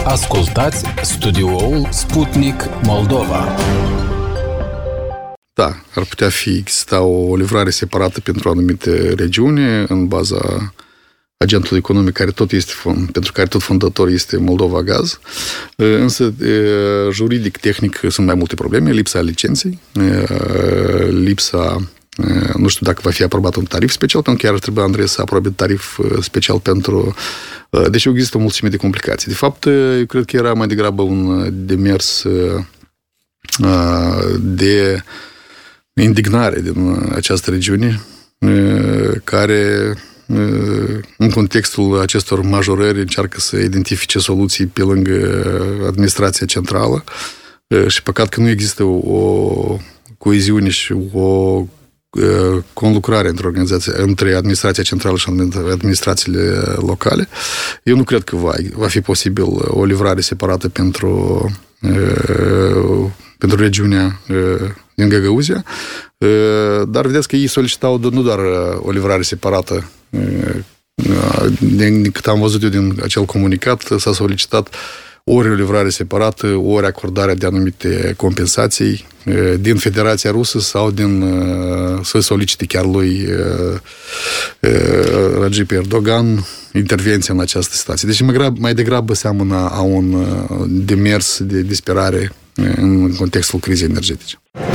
Ascultați studioul Sputnik Moldova. Da, ar putea exista o livrare separată pentru anumite regiuni în baza agentului economic pentru care tot fondator este Moldova Gaz. Însă, juridic, tehnic, sunt mai multe probleme. Lipsa licenței, nu știu dacă va fi aprobat un tarif special, pentru că chiar ar trebui Andrei să aprobe tarif special pentru... Deci există o mulțime de complicații. De fapt, eu cred că era mai degrabă un demers de indignare din această regiune, care în contextul acestor majorări încearcă să identifice soluții pe lângă administrația centrală și păcat că nu există o coeziune și o conlucrare între administrația centrală și administrațiile locale. Eu nu cred că va fi posibil o livrare separată pentru regiunea din Găgăuzia, dar vedeți că ei solicitau nu doar o livrare separată. Din cât am văzut eu din acel comunicat, s-a solicitat ori o livrare separată, ori acordarea de anumite compensații din Federația Rusă sau să solicite chiar lui Recep Erdogan intervenția în această situație. Deci mai degrabă seamănă a un demers de disperare în contextul crizei energetice.